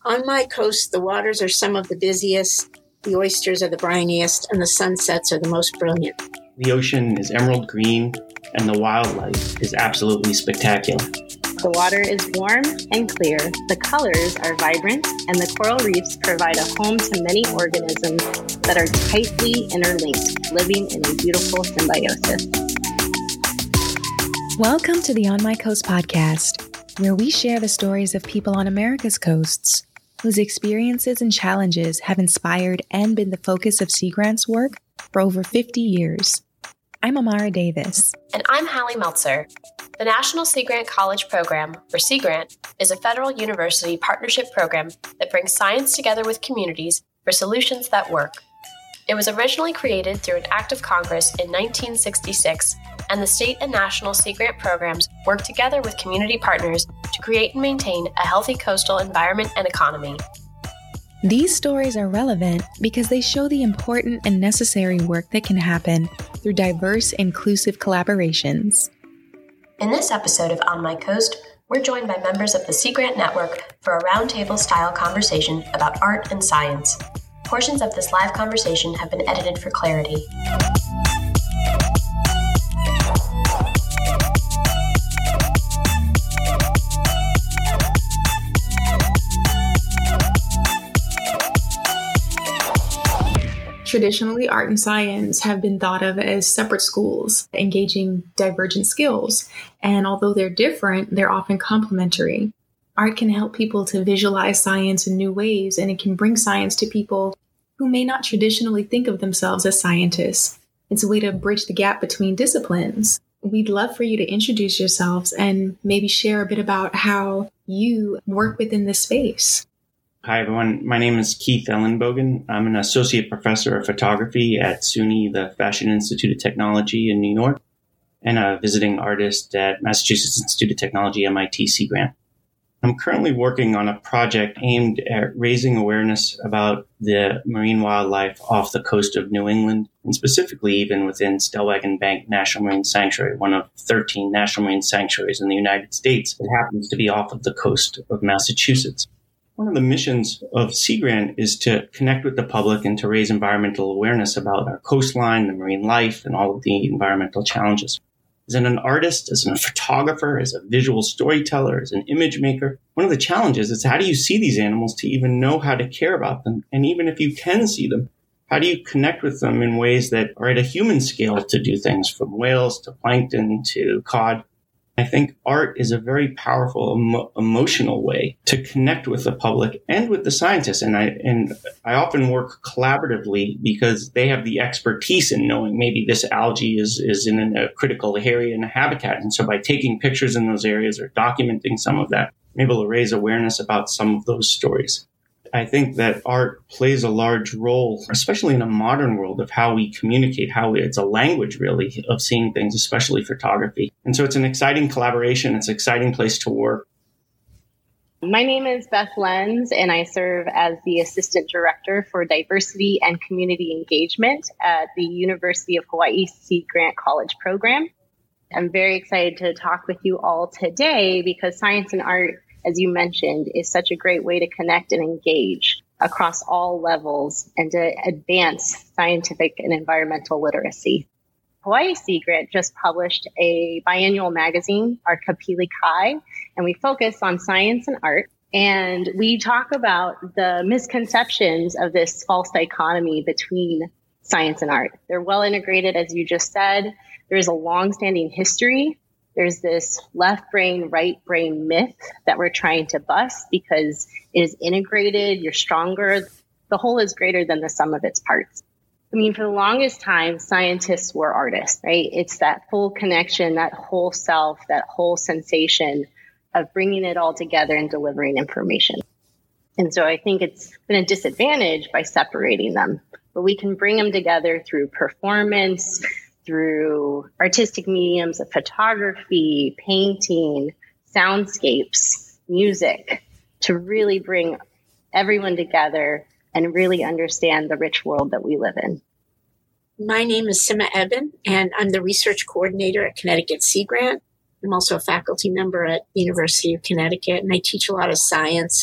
On my coast, the waters are some of the busiest, the oysters are the briniest, and the sunsets are the most brilliant. The ocean is emerald green, and the wildlife is absolutely spectacular. The water is warm and clear, the colors are vibrant, and the coral reefs provide a home to many organisms that are tightly interlinked, living in a beautiful symbiosis. Welcome to the On My Coast podcast, where we share the stories of people on America's coasts whose experiences and challenges have inspired and been the focus of Sea Grant's work for over 50 years. I'm Amara Davis. And I'm Hallie Meltzer. The National Sea Grant College Program, or Sea Grant, is a federal university partnership program that brings science together with communities for solutions that work. It was originally created through an act of Congress in 1966, and the state and national Sea Grant programs work together with community partners to create and maintain a healthy coastal environment and economy. These stories are relevant because they show the important and necessary work that can happen through diverse, inclusive collaborations. In this episode of On My Coast, we're joined by members of the Sea Grant Network for a roundtable-style conversation about art and science. Portions of this live conversation have been edited for clarity. Traditionally, art and science have been thought of as separate schools, engaging divergent skills. And although they're different, they're often complementary. Art can help people to visualize science in new ways, and it can bring science to people who may not traditionally think of themselves as scientists. It's a way to bridge the gap between disciplines. We'd love for you to introduce yourselves and maybe share a bit about how you work within this space. Hi, everyone. My name is Keith Ellenbogen. I'm an associate professor of photography at SUNY, the Fashion Institute of Technology in New York, and a visiting artist at Massachusetts Institute of Technology, MIT Sea Grant. I'm currently working on a project aimed at raising awareness about the marine wildlife off the coast of New England, and specifically even within Stellwagen Bank National Marine Sanctuary, one of 13 national marine sanctuaries in the United States that happens to be off of the coast of Massachusetts. One of the missions of Sea Grant is to connect with the public and to raise environmental awareness about our coastline, the marine life, and all of the environmental challenges. As an artist, as a photographer, as a visual storyteller, as an image maker, one of the challenges is how do you see these animals to even know how to care about them? And even if you can see them, how do you connect with them in ways that are at a human scale to do things, from whales to plankton to cod? I think art is a very powerful emotional way to connect with the public and with the scientists. And I often work collaboratively because they have the expertise in knowing maybe this algae is in a critical area in a habitat. And so by taking pictures in those areas or documenting some of that, I'm able to raise awareness about some of those stories. I think that art plays a large role, especially in a modern world, of how we communicate, it's a language, really, of seeing things, especially photography. And so it's an exciting collaboration. It's an exciting place to work. My name is Beth Lenz, and I serve as the Assistant Director for Diversity and Community Engagement at the University of Hawaii Sea Grant College Program. I'm very excited to talk with you all today because science and art, as you mentioned, is such a great way to connect and engage across all levels and to advance scientific and environmental literacy. Hawaii Sea Grant just published a biannual magazine, our Kapili Kai, and we focus on science and art. And we talk about the misconceptions of this false dichotomy between science and art. They're well integrated, as you just said. There's a longstanding history. There's this left brain, right brain myth that we're trying to bust because it is integrated, you're stronger. The whole is greater than the sum of its parts. I mean, for the longest time, scientists were artists, right? It's that full connection, that whole self, that whole sensation of bringing it all together and delivering information. And so I think it's been a disadvantage by separating them, but we can bring them together through performance, through artistic mediums of photography, painting, soundscapes, music, to really bring everyone together and really understand the rich world that we live in. My name is Sima Eben, and I'm the research coordinator at Connecticut Sea Grant. I'm also a faculty member at the University of Connecticut, and I teach a lot of science and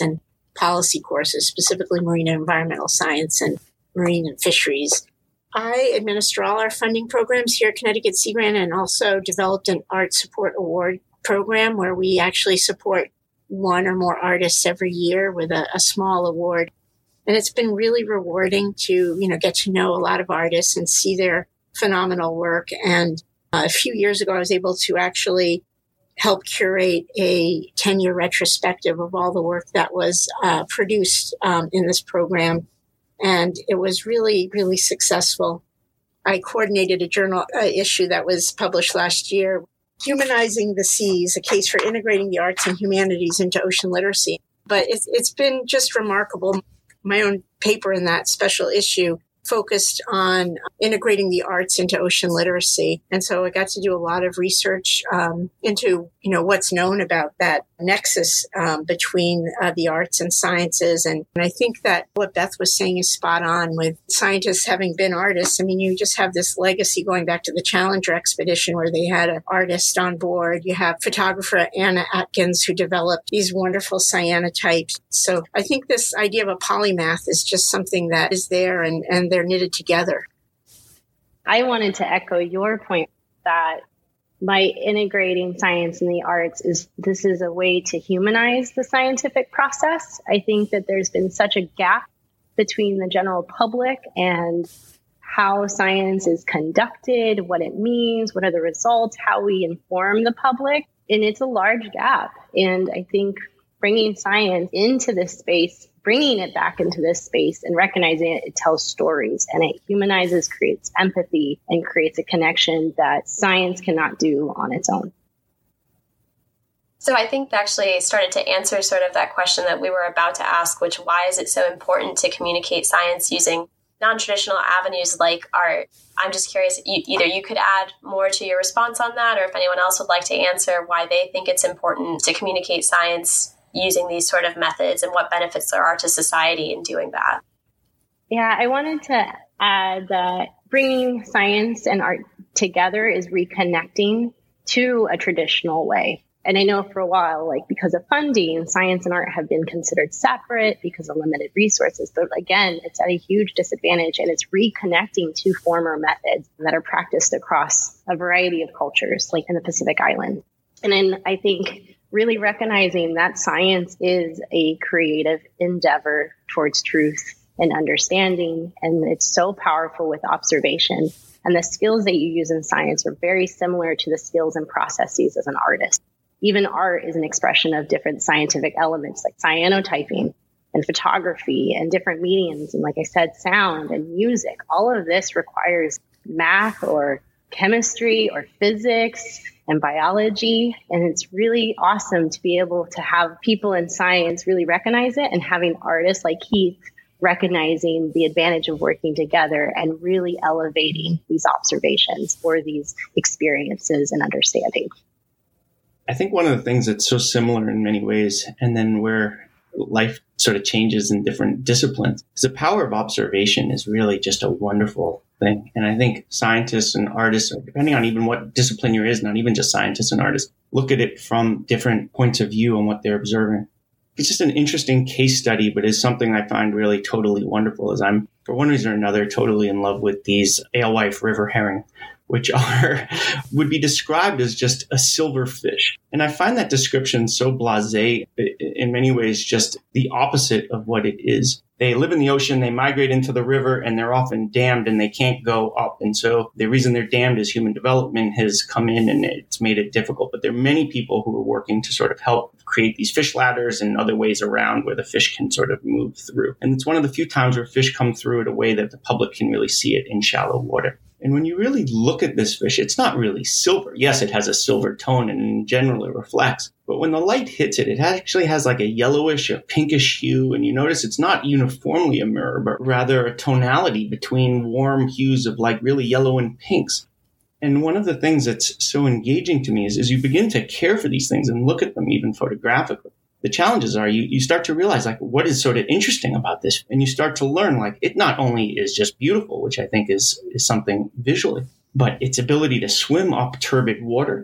policy courses, specifically marine and environmental science and marine and fisheries. I administer all our funding programs here at Connecticut Sea Grant, and also developed an art support award program where we actually support one or more artists every year with a small award. And it's been really rewarding to, get to know a lot of artists and see their phenomenal work. And a few years ago, I was able to actually help curate a 10-year retrospective of all the work that was produced in this program. And it was really, really successful. I coordinated a journal issue that was published last year, Humanizing the Seas, a case for integrating the arts and humanities into ocean literacy. But it's been just remarkable. My own paper in that special issue focused on integrating the arts into ocean literacy. And so I got to do a lot of research into, what's known about that nexus between the arts and sciences. And I think that what Beth was saying is spot on with scientists having been artists. I mean, you just have this legacy going back to the Challenger expedition where they had an artist on board. You have photographer Anna Atkins who developed these wonderful cyanotypes. So I think this idea of a polymath is just something that is there and they're knitted together. I wanted to echo your point that by integrating science and the arts this is a way to humanize the scientific process. I think that there's been such a gap between the general public and how science is conducted, what it means, what are the results, how we inform the public. And it's a large gap. And I think bringing science into this space, bringing it back into this space and recognizing it tells stories and it humanizes, creates empathy, and creates a connection that science cannot do on its own. So I think that actually started to answer sort of that question that we were about to ask, which why is it so important to communicate science using non-traditional avenues like art? I'm just curious, either you could add more to your response on that, or if anyone else would like to answer why they think it's important to communicate science using these sort of methods and what benefits there are to society in doing that. Yeah, I wanted to add that bringing science and art together is reconnecting to a traditional way. And I know for a while, because of funding, science and art have been considered separate because of limited resources. But again, it's at a huge disadvantage, and it's reconnecting to former methods that are practiced across a variety of cultures, like in the Pacific Islands. And then I think really recognizing that science is a creative endeavor towards truth and understanding, and it's so powerful with observation. And the skills that you use in science are very similar to the skills and processes as an artist. Even art is an expression of different scientific elements like cyanotyping and photography and different mediums. And like I said, sound and music. All of this requires math or chemistry or physics and biology. And it's really awesome to be able to have people in science really recognize it, and having artists like Keith recognizing the advantage of working together and really elevating these observations or these experiences and understanding. I think one of the things that's so similar in many ways, and then where life sort of changes in different disciplines, is the power of observation is really just a wonderful thing. And I think scientists and artists, depending on even what discipline you're in, not even just scientists and artists, look at it from different points of view on what they're observing. It's just an interesting case study, but is something I find really totally wonderful, as I'm, for one reason or another, totally in love with these alewife river herring, which would be described as just a silver fish. And I find that description so blasé, in many ways, just the opposite of what it is. They live in the ocean, they migrate into the river, and they're often dammed and they can't go up. And so the reason they're dammed is human development has come in and it's made it difficult. But there are many people who are working to sort of help create these fish ladders and other ways around where the fish can sort of move through. And it's one of the few times where fish come through in a way that the public can really see it in shallow water. And when you really look at this fish, it's not really silver. Yes, it has a silver tone and in general it reflects. But when the light hits it, it actually has like a yellowish, a pinkish hue. And you notice it's not uniformly a mirror, but rather a tonality between warm hues of like really yellow and pinks. And one of the things that's so engaging to me is you begin to care for these things and look at them even photographically. The challenges are you start to realize like what is sort of interesting about this, and you start to learn like it not only is just beautiful, which I think is something visually, but its ability to swim up turbid water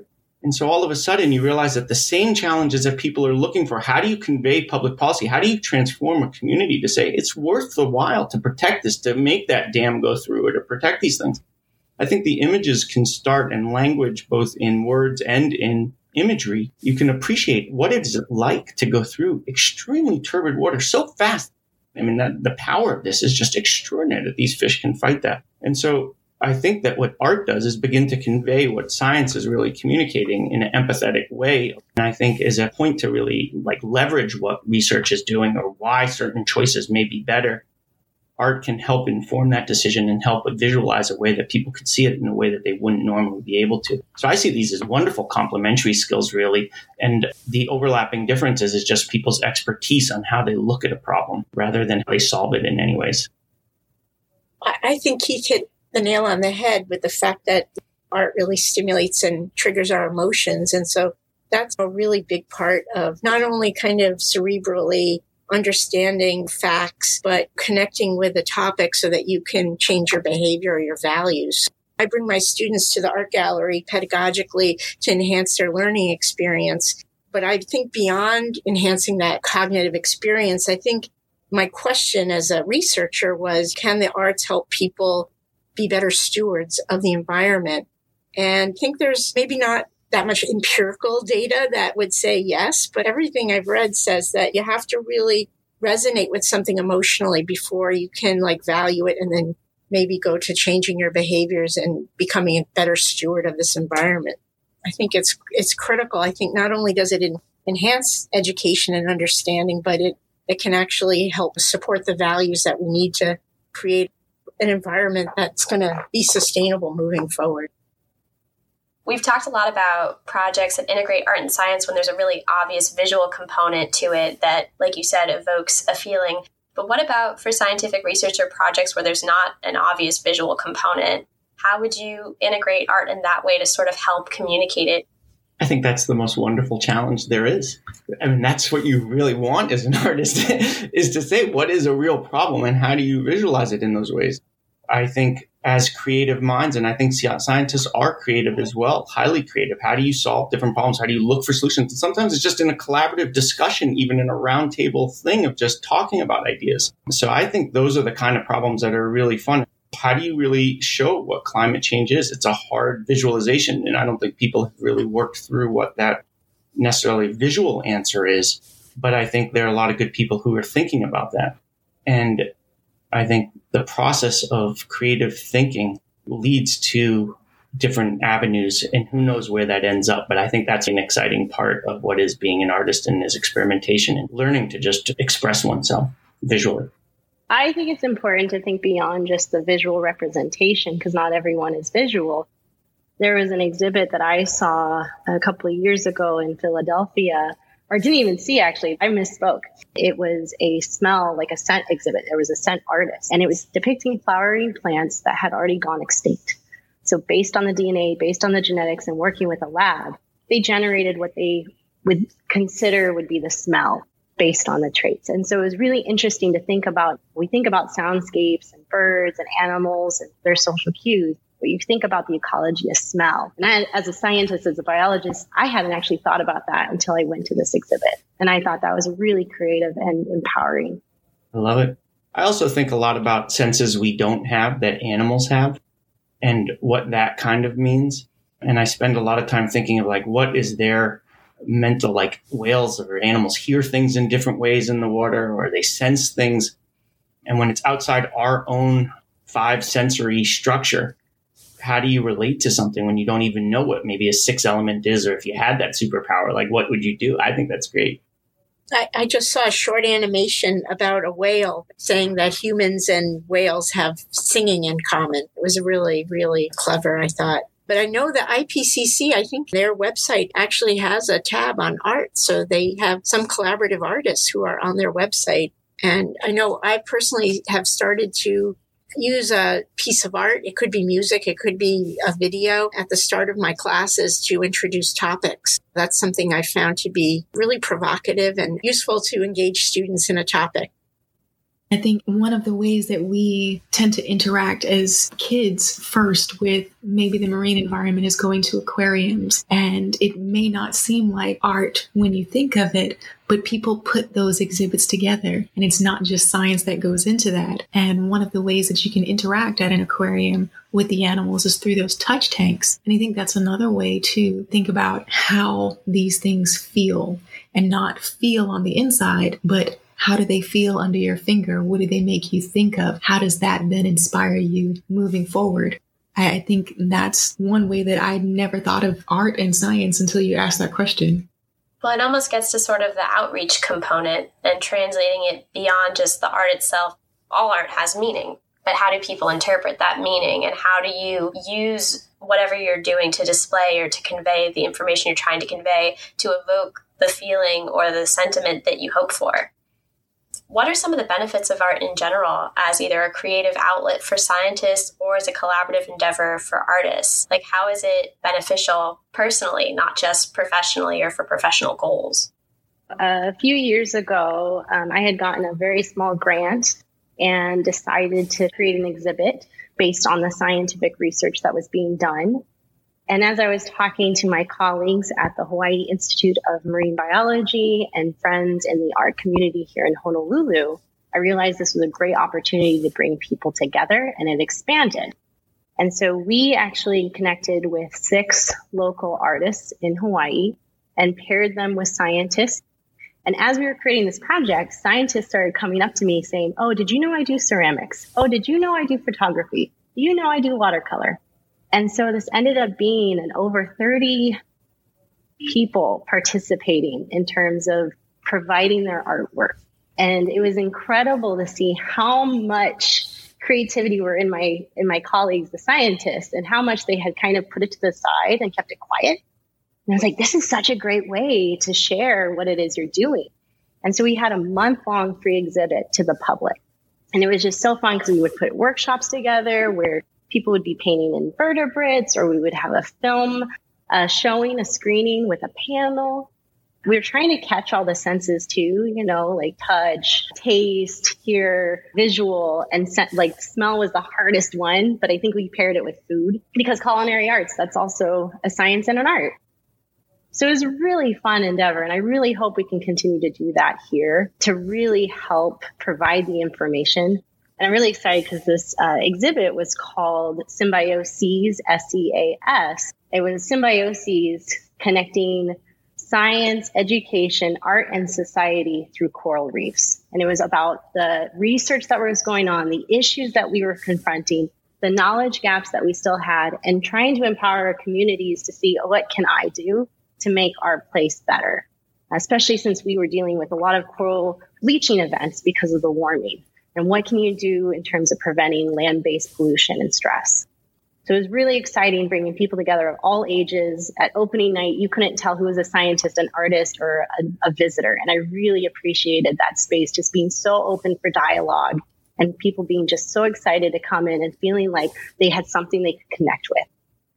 And so all of a sudden you realize that the same challenges that people are looking for, how do you convey public policy? How do you transform a community to say it's worth the while to protect this, to make that dam go through or to protect these things? I think the images can start in language, both in words and in imagery. You can appreciate what it's like to go through extremely turbid water so fast. I mean, the power of this is just extraordinary that these fish can fight that. And so I think that what art does is begin to convey what science is really communicating in an empathetic way. And I think is a point to really leverage what research is doing or why certain choices may be better. Art can help inform that decision and help visualize a way that people could see it in a way that they wouldn't normally be able to. So I see these as wonderful complementary skills, really. And the overlapping differences is just people's expertise on how they look at a problem rather than how they solve it in any ways. I think Keith hit the nail on the head with the fact that art really stimulates and triggers our emotions. And so that's a really big part of not only kind of cerebrally understanding facts, but connecting with a topic so that you can change your behavior or your values. I bring my students to the art gallery pedagogically to enhance their learning experience. But I think beyond enhancing that cognitive experience, I think my question as a researcher was, can the arts help people be better stewards of the environment? And I think there's maybe not that much empirical data that would say yes, but everything I've read says that you have to really resonate with something emotionally before you can value it and then maybe go to changing your behaviors and becoming a better steward of this environment. I think it's critical. I think not only does it enhance education and understanding, but it can actually help support the values that we need to create an environment that's going to be sustainable moving forward. We've talked a lot about projects that integrate art and science when there's a really obvious visual component to it that, like you said, evokes a feeling. But what about for scientific research or projects where there's not an obvious visual component? How would you integrate art in that way to sort of help communicate it? I think that's the most wonderful challenge there is. I mean, that's what you really want as an artist is to say, what is a real problem and how do you visualize it in those ways? I think as creative minds, and I think scientists are creative as well, highly creative. How do you solve different problems? How do you look for solutions? And sometimes it's just in a collaborative discussion, even in a roundtable thing of just talking about ideas. So I think those are the kind of problems that are really fun. How do you really show what climate change is? It's a hard visualization, and I don't think people have really worked through what that necessarily visual answer is. But I think there are a lot of good people who are thinking about that. And I think the process of creative thinking leads to different avenues, and who knows where that ends up. But I think that's an exciting part of what is being an artist and is experimentation and learning to just express oneself visually. I think it's important to think beyond just the visual representation because not everyone is visual. There was an exhibit that I saw a couple of years ago in Philadelphia, or didn't even see actually. I misspoke. It was a smell, like a scent exhibit. There was a scent artist, and it was depicting flowering plants that had already gone extinct. So based on the DNA, based on the genetics, and working with a lab, they generated what they would consider would be the smell based on the traits. And so it was really interesting to think about. We think about soundscapes and birds and animals and their social cues. But you think about the ecology of smell. And I, as a scientist, as a biologist, I hadn't actually thought about that until I went to this exhibit. And I thought that was really creative and empowering. I love it. I also think a lot about senses we don't have that animals have and what that kind of means. And I spend a lot of time thinking of what is their mental, whales or animals hear things in different ways in the water, or they sense things. And when it's outside our own 5 sensory structure, how do you relate to something when you don't even know what maybe a 6 element is, or if you had that superpower, what would you do? I think that's great. I just saw a short animation about a whale saying that humans and whales have singing in common. It was really, really clever, I thought. But I know that IPCC, I think their website actually has a tab on art. So they have some collaborative artists who are on their website. And I know I personally have started to use a piece of art. It could be music. It could be a video at the start of my classes to introduce topics. That's something I found to be really provocative and useful to engage students in a topic. I think one of the ways that we tend to interact as kids first with maybe the marine environment is going to aquariums. And it may not seem like art when you think of it, but people put those exhibits together. And it's not just science that goes into that. And one of the ways that you can interact at an aquarium with the animals is through those touch tanks. And I think that's another way to think about how these things feel, and not feel on the inside, but how do they feel under your finger? What do they make you think of? How does that then inspire you moving forward? I think that's one way that I never thought of art and science until you asked that question. Well, it almost gets to sort of the outreach component and translating it beyond just the art itself. All art has meaning, but how do people interpret that meaning? And how do you use whatever you're doing to display or to convey the information you're trying to convey to evoke the feeling or the sentiment that you hope for? What are some of the benefits of art in general as either a creative outlet for scientists or as a collaborative endeavor for artists? Like, how is it beneficial personally, not just professionally or for professional goals? A few years ago, I had gotten a very small grant and decided to create an exhibit based on the scientific research that was being done. And as I was talking to my colleagues at the Hawaii Institute of Marine Biology and friends in the art community here in Honolulu, I realized this was a great opportunity to bring people together, and it expanded. And so we actually connected with 6 local artists in Hawaii and paired them with scientists. And as we were creating this project, scientists started coming up to me saying, "Oh, did you know I do ceramics? Oh, did you know I do photography? Do you know I do watercolor?" And so this ended up being an over 30 people participating in terms of providing their artwork. And it was incredible to see how much creativity were in my colleagues, the scientists, and how much they had kind of put it to the side and kept it quiet. And I was like, this is such a great way to share what it is you're doing. And so we had a month-long free exhibit to the public. And it was just so fun because we would put workshops together where people would be painting invertebrates, or we would have a film showing, a screening with a panel. We were trying to catch all the senses too, like touch, taste, hear, visual, and like smell was the hardest one. But I think we paired it with food because culinary arts, that's also a science and an art. So it was a really fun endeavor. And I really hope we can continue to do that here to really help provide the information. And I'm really excited because this exhibit was called Symbioses, SEAS. It was Symbioses connecting science, education, art, and society through coral reefs. And it was about the research that was going on, the issues that we were confronting, the knowledge gaps that we still had, and trying to empower our communities to see what can I do to make our place better, especially since we were dealing with a lot of coral bleaching events because of the warming. And what can you do in terms of preventing land-based pollution and stress? So it was really exciting bringing people together of all ages. At opening night, you couldn't tell who was a scientist, an artist, or a visitor. And I really appreciated that space just being so open for dialogue and people being just so excited to come in and feeling like they had something they could connect with.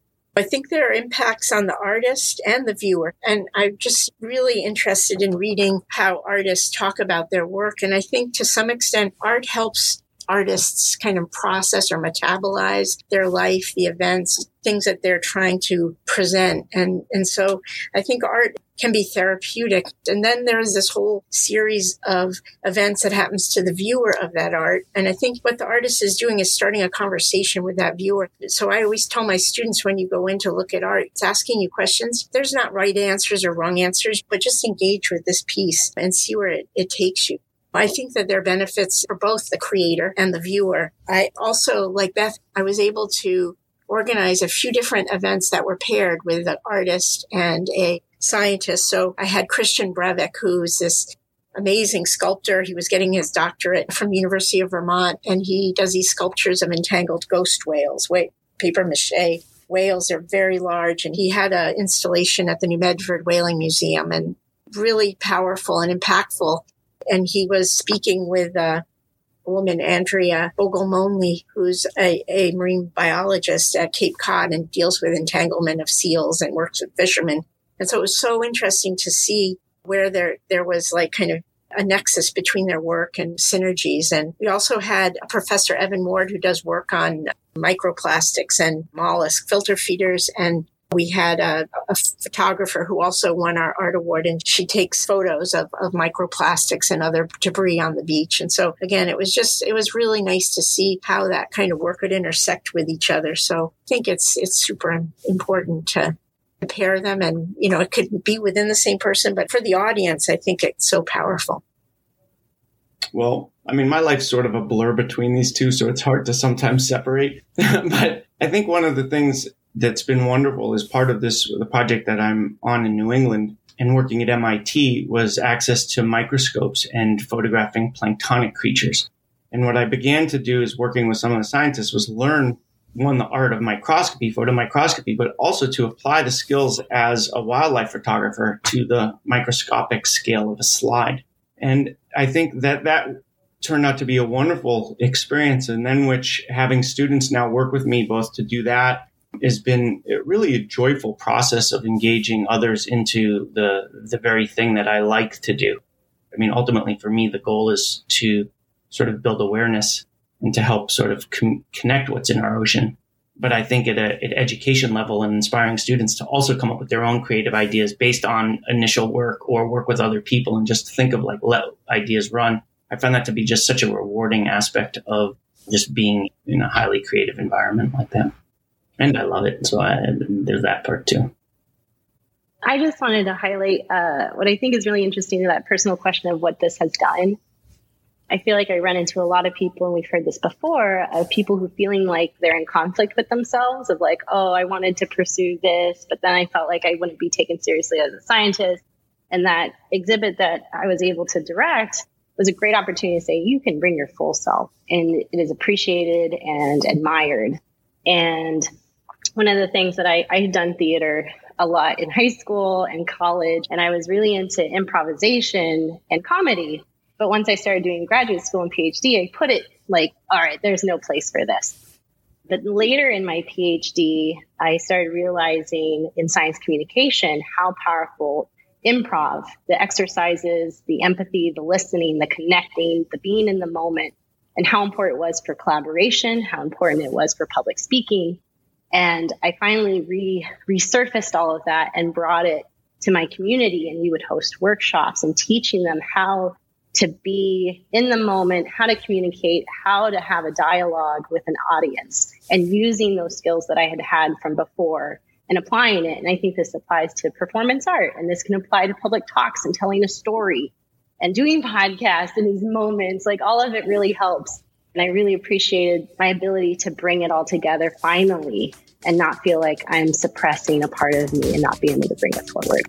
I think there are impacts on the artist and the viewer. And I'm just really interested in reading how artists talk about their work. And I think to some extent, art helps artists kind of process or metabolize their life, the events, things that they're trying to present. And so I think art can be therapeutic. And then there's this whole series of events that happens to the viewer of that art. And I think what the artist is doing is starting a conversation with that viewer. So I always tell my students when you go in to look at art, it's asking you questions. There's not right answers or wrong answers, but just engage with this piece and see where it takes you. I think that there are benefits for both the creator and the viewer. I also, like Beth, I was able to organize a few different events that were paired with an artist and a scientist. So I had Christian Breivik, who's this amazing sculptor. He was getting his doctorate from University of Vermont, and he does these sculptures of entangled ghost whales, paper mache whales. They're very large. And he had an installation at the New Bedford Whaling Museum, and really powerful and impactful. And he was speaking with a woman, Andrea Bogolmonley, who's a marine biologist at Cape Cod and deals with entanglement of seals and works with fishermen. And so it was so interesting to see where there was like kind of a nexus between their work and synergies. And we also had Professor Evan Ward, who does work on microplastics and mollusk filter feeders. And we had a photographer who also won our art award, and she takes photos of microplastics and other debris on the beach. And so, again, it was really nice to see how that kind of work would intersect with each other. So I think it's super important to pair them, and, it could be within the same person, but for the audience, I think it's so powerful. Well, my life's sort of a blur between these two, so it's hard to sometimes separate. But I think one of the things that's been wonderful as part of the project that I'm on in New England and working at MIT was access to microscopes and photographing planktonic creatures. And what I began to do is working with some of the scientists was learn, one, the art of microscopy, photomicroscopy, but also to apply the skills as a wildlife photographer to the microscopic scale of a slide. And I think that turned out to be a wonderful experience. And then which having students now work with me both to do that has been really a joyful process of engaging others into the very thing that I like to do. Ultimately for me, the goal is to sort of build awareness and to help sort of connect what's in our ocean. But I think at an education level and inspiring students to also come up with their own creative ideas based on initial work or work with other people and just think of let ideas run. I find that to be just such a rewarding aspect of just being in a highly creative environment like that. And I love it. So there's that part too. I just wanted to highlight what I think is really interesting to that personal question of what this has done. I feel like I run into a lot of people, and we've heard this before, of people who feeling like they're in conflict with themselves of like, oh, I wanted to pursue this, but then I felt like I wouldn't be taken seriously as a scientist. And that exhibit that I was able to direct was a great opportunity to say, you can bring your full self, and it is appreciated and admired. And one of the things that I had done theater a lot in high school and college, and I was really into improvisation and comedy. But once I started doing graduate school and PhD, I put it like, all right, there's no place for this. But later in my PhD, I started realizing in science communication how powerful improv, the exercises, the empathy, the listening, the connecting, the being in the moment, and how important it was for collaboration, how important it was for public speaking. And I finally resurfaced all of that and brought it to my community. And we would host workshops and teaching them how to be in the moment, how to communicate, how to have a dialogue with an audience, and using those skills that I had from before and applying it. And I think this applies to performance art, and this can apply to public talks and telling a story and doing podcasts in these moments. Like, all of it really helps. And I really appreciated my ability to bring it all together finally and not feel like I'm suppressing a part of me and not being able to bring it forward.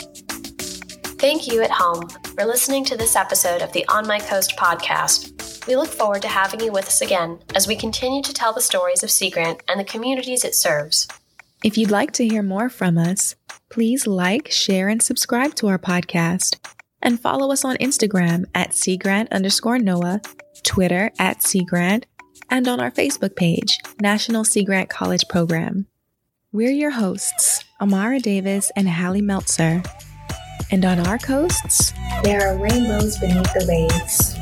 Thank you at home for listening to this episode of the On My Coast podcast. We look forward to having you with us again as we continue to tell the stories of Sea Grant and the communities it serves. If you'd like to hear more from us, please like, share, and subscribe to our podcast. And follow us on Instagram at SeaGrant_NOAA, Twitter at SeaGrant, and on our Facebook page, National Sea Grant College Program. We're your hosts, Amara Davis and Hallie Meltzer. And on our coasts, there are rainbows beneath the waves.